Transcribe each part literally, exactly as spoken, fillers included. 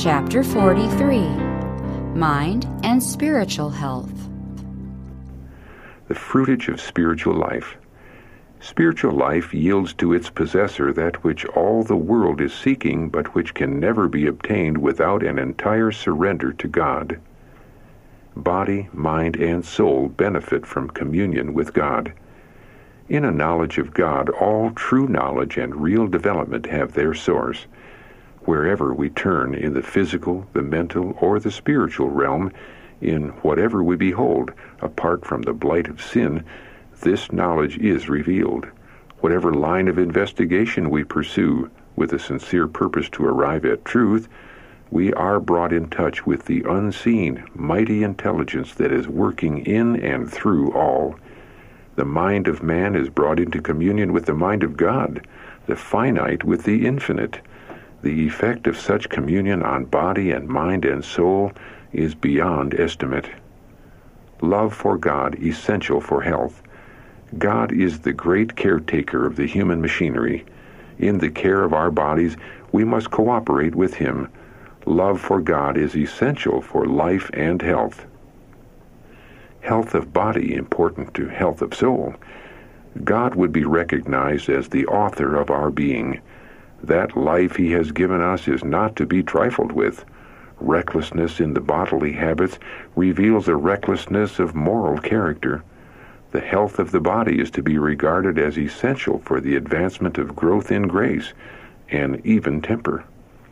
Chapter forty-three, Mind and Spiritual Health. The fruitage of spiritual life. Spiritual life yields to its possessor that which all the world is seeking, but which can never be obtained without an entire surrender to God. Body, mind, and soul benefit from communion with God. In a knowledge of God, all true knowledge and real development have their source. Wherever we turn in the physical, the mental, or the spiritual realm, in whatever we behold, apart from the blight of sin, this knowledge is revealed. Whatever line of investigation we pursue, with a sincere purpose to arrive at truth, we are brought in touch with the unseen, mighty intelligence that is working in and through all. The mind of man is brought into communion with the mind of God, the finite with the infinite. The effect of such communion on body and mind and soul is beyond estimate. Love for God essential for health. God is the great caretaker of the human machinery. In the care of our bodies, we must cooperate with Him. Love for God is essential for life and health. Health of body important to health of soul. God would be recognized as the author of our being. That life He has given us is not to be trifled with. Recklessness in the bodily habits reveals a recklessness of moral character. The health of the body is to be regarded as essential for the advancement of growth in grace and even temper.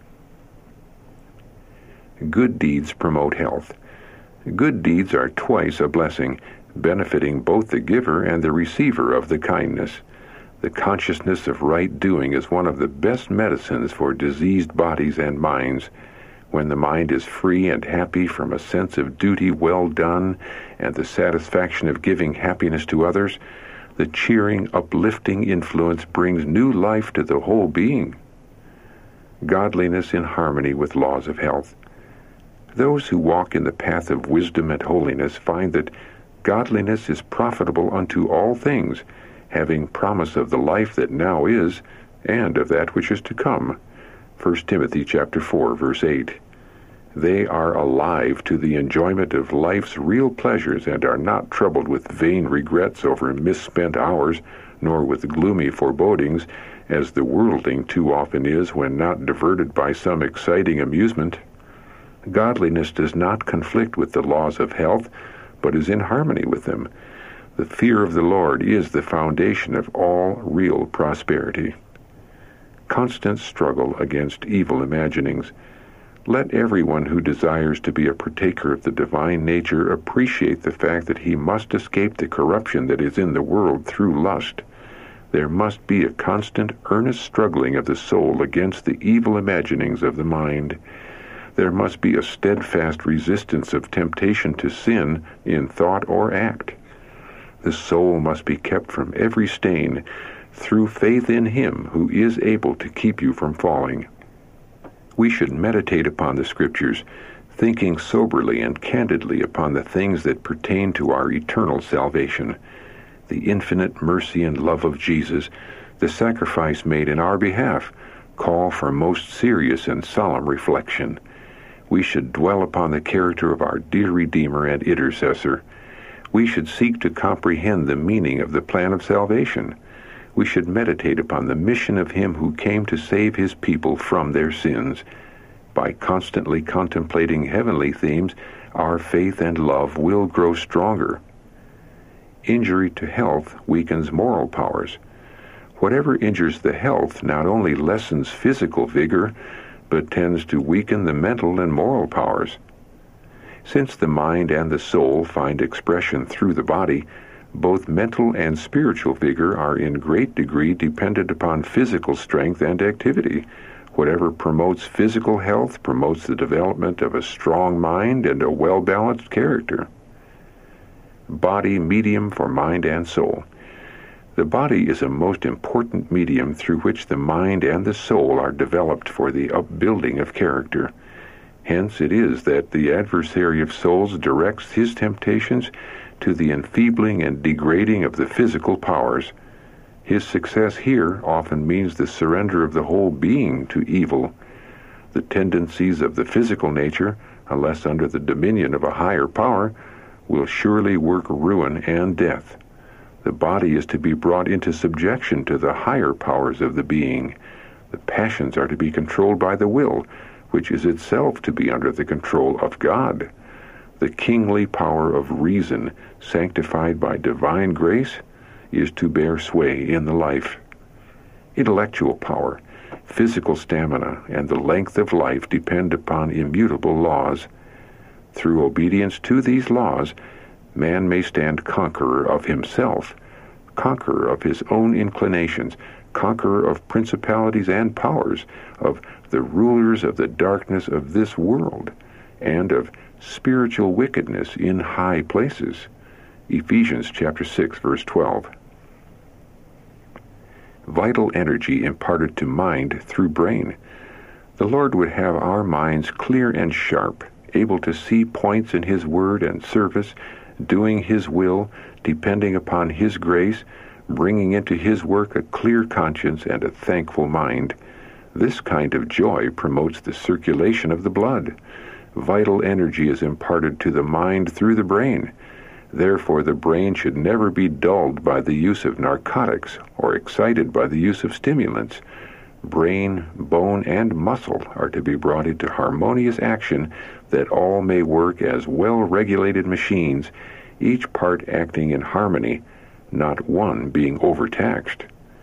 Good deeds promote health. Good deeds are twice a blessing, benefiting both the giver and the receiver of the kindness. The consciousness of right doing is one of the best medicines for diseased bodies and minds. When the mind is free and happy from a sense of duty well done and the satisfaction of giving happiness to others, the cheering, uplifting influence brings new life to the whole being. Godliness in harmony with laws of health. Those who walk in the path of wisdom and holiness find that godliness is profitable unto all things, having promise of the life that now is, and of that which is to come. First Timothy chapter four, verse eight. They are alive to the enjoyment of life's real pleasures and are not troubled with vain regrets over misspent hours, nor with gloomy forebodings, as the worldling too often is when not diverted by some exciting amusement. Godliness does not conflict with the laws of health, but is in harmony with them. The fear of the Lord is the foundation of all real prosperity. Constant struggle against evil imaginings. Let everyone who desires to be a partaker of the divine nature appreciate the fact that he must escape the corruption that is in the world through lust. There must be a constant, earnest struggling of the soul against the evil imaginings of the mind. There must be a steadfast resistance of temptation to sin in thought or act. The soul must be kept from every stain through faith in Him who is able to keep you from falling. We should meditate upon the Scriptures, thinking soberly and candidly upon the things that pertain to our eternal salvation. The infinite mercy and love of Jesus, the sacrifice made in our behalf, call for most serious and solemn reflection. We should dwell upon the character of our dear Redeemer and Intercessor. We should seek to comprehend the meaning of the plan of salvation. We should meditate upon the mission of Him who came to save His people from their sins. By constantly contemplating heavenly themes, our faith and love will grow stronger. Injury to health weakens moral powers. Whatever injures the health not only lessens physical vigor, but tends to weaken the mental and moral powers. Since the mind and the soul find expression through the body, both mental and spiritual vigor are in great degree dependent upon physical strength and activity. Whatever promotes physical health promotes the development of a strong mind and a well-balanced character. Body medium for mind and soul. The body is a most important medium through which the mind and the soul are developed for the upbuilding of character. Hence it is that the adversary of souls directs his temptations to the enfeebling and degrading of the physical powers. His success here often means the surrender of the whole being to evil. The tendencies of the physical nature, unless under the dominion of a higher power, will surely work ruin and death. The body is to be brought into subjection to the higher powers of the being. The passions are to be controlled by the will, which is itself to be under the control of God. The kingly power of reason, sanctified by divine grace, is to bear sway in the life. Intellectual power, physical stamina, and the length of life depend upon immutable laws. Through obedience to these laws, man may stand conqueror of himself, conqueror of his own inclinations, conqueror of principalities and powers, of the rulers of the darkness of this world, and of spiritual wickedness in high places. Ephesians chapter six, verse twelve. Vital energy imparted to mind through brain. The Lord would have our minds clear and sharp, able to see points in His word and service, doing His will, depending upon His grace, bringing into His work a clear conscience and a thankful mind. This kind of joy promotes the circulation of the blood. Vital energy is imparted to the mind through the brain. Therefore, the brain should never be dulled by the use of narcotics or excited by the use of stimulants. Brain, bone, and muscle are to be brought into harmonious action that all may work as well-regulated machines, each part acting in harmony, not one being overtaxed.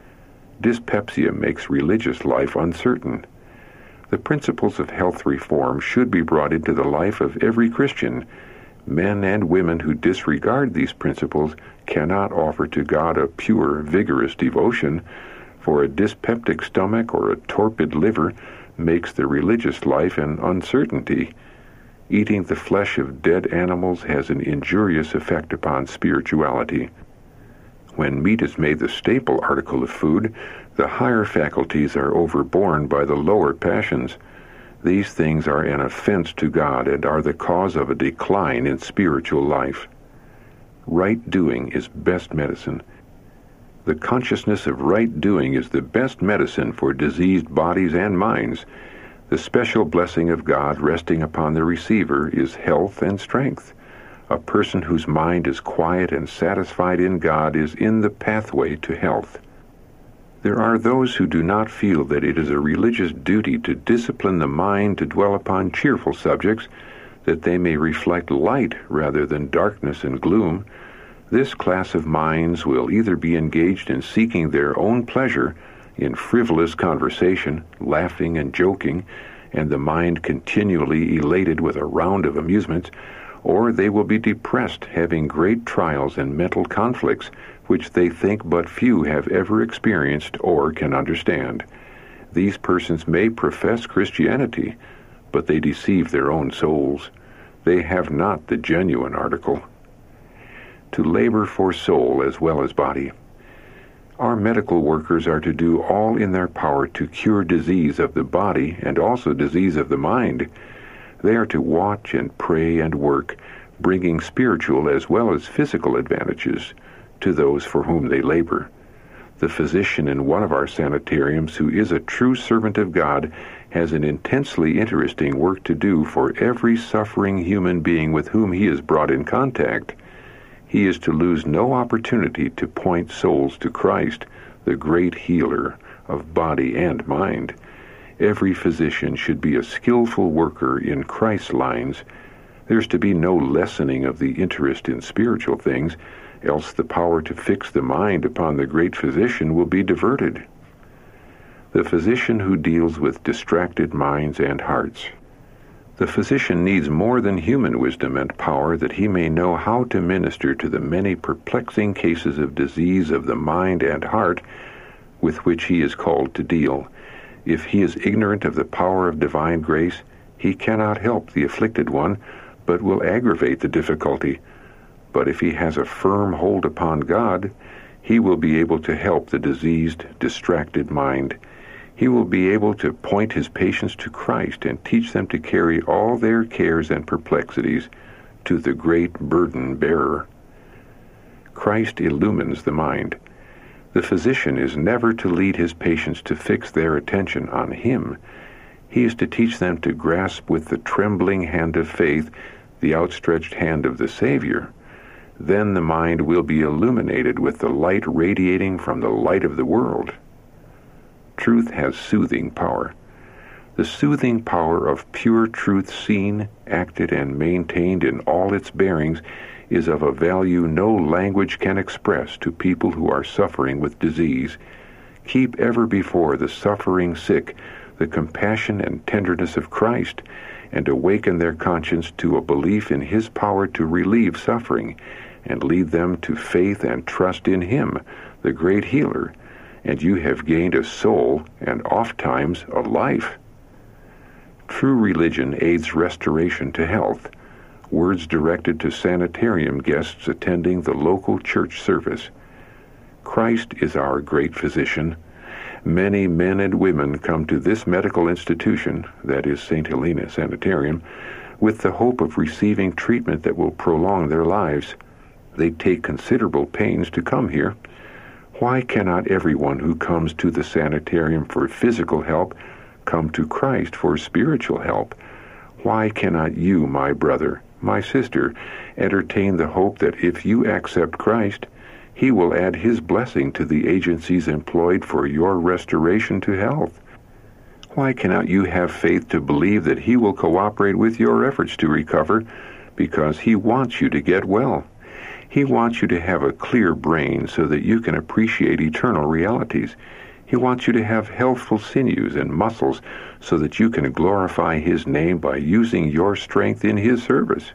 Dyspepsia makes religious life uncertain. The principles of health reform should be brought into the life of every Christian. Men and women who disregard these principles cannot offer to God a pure, vigorous devotion, for a dyspeptic stomach or a torpid liver makes the religious life an uncertainty. Eating the flesh of dead animals has an injurious effect upon spirituality. When meat is made the staple article of food, the higher faculties are overborne by the lower passions. These things are an offense to God and are the cause of a decline in spiritual life. Right doing is best medicine. The consciousness of right doing is the best medicine for diseased bodies and minds. The special blessing of God resting upon the receiver is health and strength. A person whose mind is quiet and satisfied in God is in the pathway to health. There are those who do not feel that it is a religious duty to discipline the mind to dwell upon cheerful subjects, that they may reflect light rather than darkness and gloom. This class of minds will either be engaged in seeking their own pleasure, in frivolous conversation, laughing and joking, and the mind continually elated with a round of amusements, or they will be depressed, having great trials and mental conflicts, which they think but few have ever experienced or can understand. These persons may profess Christianity, but they deceive their own souls. They have not the genuine article. To labor for soul as well as body. Our medical workers are to do all in their power to cure disease of the body and also disease of the mind. They are to watch and pray and work, bringing spiritual as well as physical advantages to those for whom they labor. The physician in one of our sanitariums, who is a true servant of God, has an intensely interesting work to do for every suffering human being with whom he is brought in contact. He is to lose no opportunity to point souls to Christ, the great healer of body and mind. Every physician should be a skillful worker in Christ's lines. There's to be no lessening of the interest in spiritual things, else the power to fix the mind upon the great physician will be diverted. The physician who deals with distracted minds and hearts. The physician needs more than human wisdom and power that he may know how to minister to the many perplexing cases of disease of the mind and heart with which he is called to deal. If he is ignorant of the power of divine grace, he cannot help the afflicted one, but will aggravate the difficulty. But if he has a firm hold upon God, he will be able to help the diseased, distracted mind. He will be able to point his patients to Christ and teach them to carry all their cares and perplexities to the great burden bearer. Christ illumines the mind. The physician is never to lead his patients to fix their attention on him. He is to teach them to grasp with the trembling hand of faith the outstretched hand of the Savior. Then the mind will be illuminated with the light radiating from the light of the world. Truth has soothing power. The soothing power of pure truth seen, acted, and maintained in all its bearings is of a value no language can express to people who are suffering with disease. Keep ever before the suffering sick the compassion and tenderness of Christ, and awaken their conscience to a belief in His power to relieve suffering, and lead them to faith and trust in Him, the great healer, and you have gained a soul and ofttimes a life. True religion aids restoration to health. Words directed to sanitarium guests attending the local church service. Christ is our great physician. Many men and women come to this medical institution, that is Saint Helena Sanitarium, with the hope of receiving treatment that will prolong their lives. They take considerable pains to come here. Why cannot everyone who comes to the sanitarium for physical help come to Christ for spiritual help? Why cannot you, my brother, my sister, entertain the hope that if you accept Christ, He will add His blessing to the agencies employed for your restoration to health? Why cannot you have faith to believe that He will cooperate with your efforts to recover, because He wants you to get well? He wants you to have a clear brain so that you can appreciate eternal realities. He wants you to have healthful sinews and muscles so that you can glorify His name by using your strength in His service.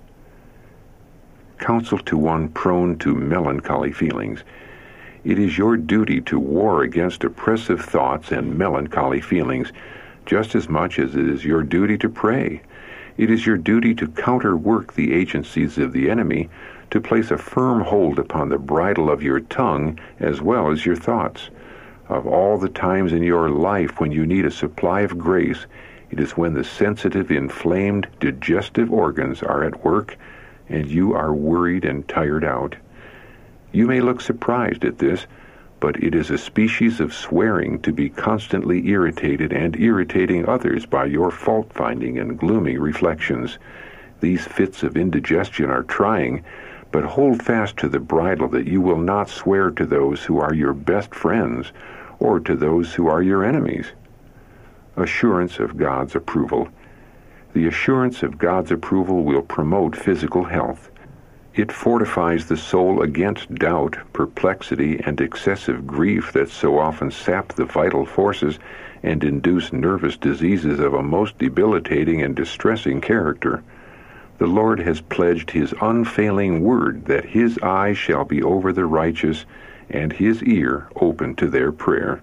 Counsel to one prone to melancholy feelings. It is your duty to war against oppressive thoughts and melancholy feelings, just as much as it is your duty to pray. It is your duty to counterwork the agencies of the enemy, to place a firm hold upon the bridle of your tongue as well as your thoughts. Of all the times in your life when you need a supply of grace, it is when the sensitive, inflamed, digestive organs are at work and you are worried and tired out. You may look surprised at this, but it is a species of swearing to be constantly irritated and irritating others by your fault-finding and gloomy reflections. These fits of indigestion are trying, but hold fast to the bridle that you will not swear to those who are your best friends or to those who are your enemies. Assurance of God's approval. The assurance of God's approval will promote physical health. It fortifies the soul against doubt, perplexity, and excessive grief that so often sap the vital forces and induce nervous diseases of a most debilitating and distressing character. The Lord has pledged His unfailing word that His eye shall be over the righteous and His ear open to their prayer.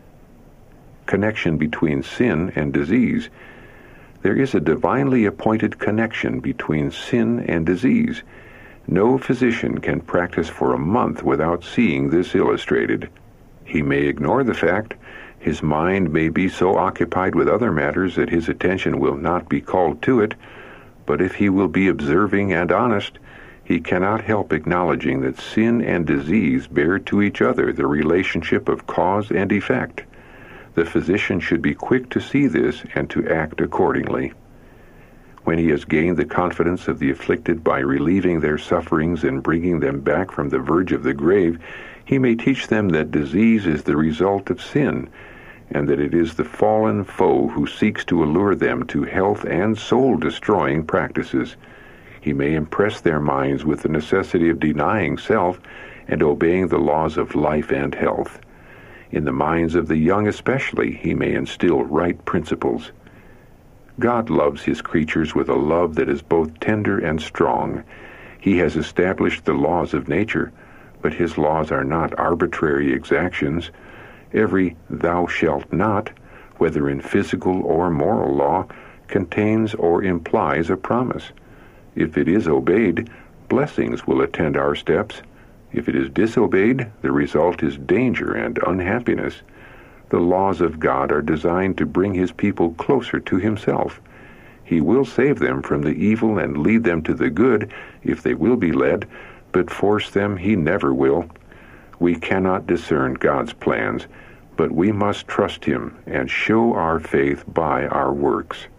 Connection between sin and disease. There is a divinely appointed connection between sin and disease. No physician can practice for a month without seeing this illustrated. He may ignore the fact. His mind may be so occupied with other matters that his attention will not be called to it, but if he will be observing and honest, he cannot help acknowledging that sin and disease bear to each other the relationship of cause and effect. The physician should be quick to see this and to act accordingly. When he has gained the confidence of the afflicted by relieving their sufferings and bringing them back from the verge of the grave, he may teach them that disease is the result of sin, and that it is the fallen foe who seeks to allure them to health and soul-destroying practices. He may impress their minds with the necessity of denying self and obeying the laws of life and health. In the minds of the young especially, he may instill right principles. God loves His creatures with a love that is both tender and strong. He has established the laws of nature, but His laws are not arbitrary exactions. Every "thou shalt not," whether in physical or moral law, contains or implies a promise. If it is obeyed, blessings will attend our steps. If it is disobeyed, the result is danger and unhappiness. The laws of God are designed to bring His people closer to Himself. He will save them from the evil and lead them to the good, if they will be led, but force them He never will. We cannot discern God's plans, but we must trust him and show our faith by our works.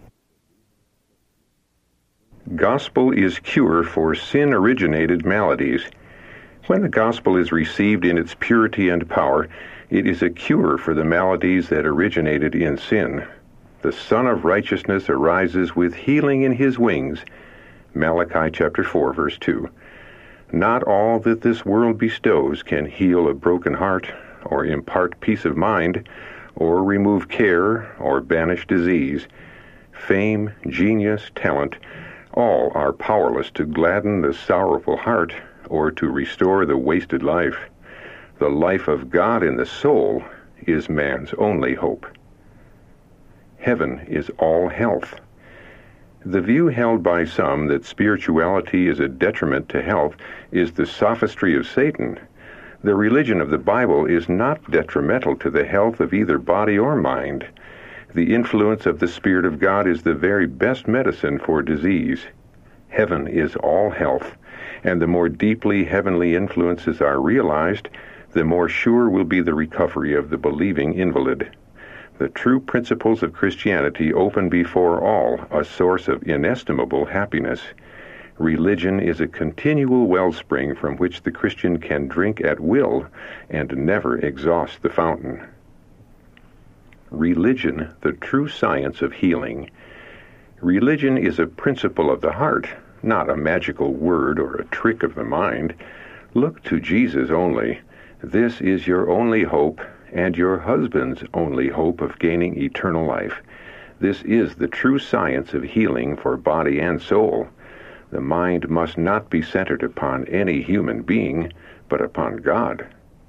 Gospel is cure for sin-originated maladies. When the gospel is received in its purity and power, it is a cure for the maladies that originated in sin. The Son of Righteousness arises with healing in his wings. Malachi chapter four, verse two. Not all that this world bestows can heal a broken heart, or impart peace of mind, or remove care, or banish disease. Fame, genius, talent, all are powerless to gladden the sorrowful heart or to restore the wasted life. The life of God in the soul is man's only hope. Heaven is all health. The view held by some that spirituality is a detriment to health is the sophistry of Satan. The religion of the Bible is not detrimental to the health of either body or mind. The influence of the Spirit of God is the very best medicine for disease. Heaven is all health, and the more deeply heavenly influences are realized, the more sure will be the recovery of the believing invalid. The true principles of Christianity open before all a source of inestimable happiness. Religion is a continual wellspring from which the Christian can drink at will and never exhaust the fountain. Religion, the true science of healing. Religion is a principle of the heart, not a magical word or a trick of the mind. Look to Jesus only. This is your only hope, and your husband's only hope of gaining eternal life. This is the true science of healing for body and soul. The mind must not be centered upon any human being, but upon God.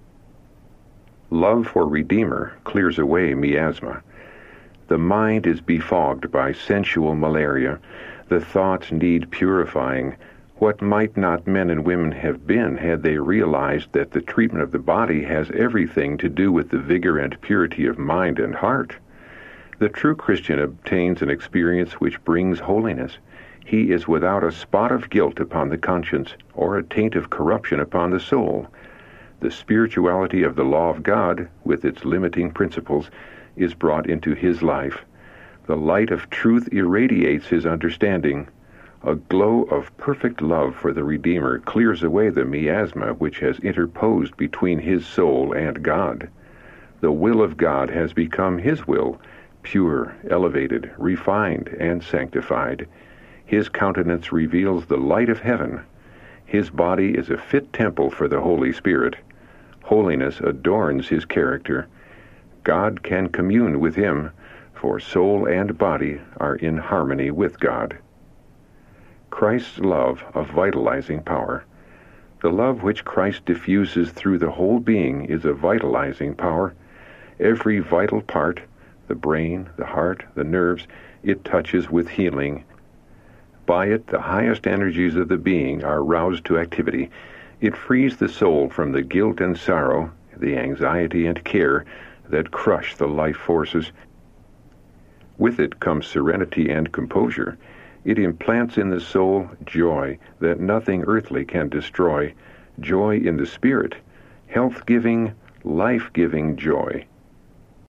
Love for Redeemer clears away miasma. The mind is befogged by sensual malaria. The thoughts need purifying. What might not men and women have been had they realized that the treatment of the body has everything to do with the vigor and purity of mind and heart? The true Christian obtains an experience which brings holiness. He is without a spot of guilt upon the conscience or a taint of corruption upon the soul. The spirituality of the law of God, with its limiting principles, is brought into his life. The light of truth irradiates his understanding. A glow of perfect love for the Redeemer clears away the miasma which has interposed between his soul and God. The will of God has become his will, pure, elevated, refined, and sanctified. His countenance reveals the light of heaven. His body is a fit temple for the Holy Spirit. Holiness adorns his character. God can commune with him, for soul and body are in harmony with God. Christ's love of vitalizing power. The love which Christ diffuses through the whole being is a vitalizing power. Every vital part, the brain, the heart, the nerves, it touches with healing. By it, the highest energies of the being are roused to activity. It frees the soul from the guilt and sorrow, the anxiety and care that crush the life forces. With it comes serenity and composure. It implants in the soul joy that nothing earthly can destroy, joy in the spirit, health-giving, life-giving joy.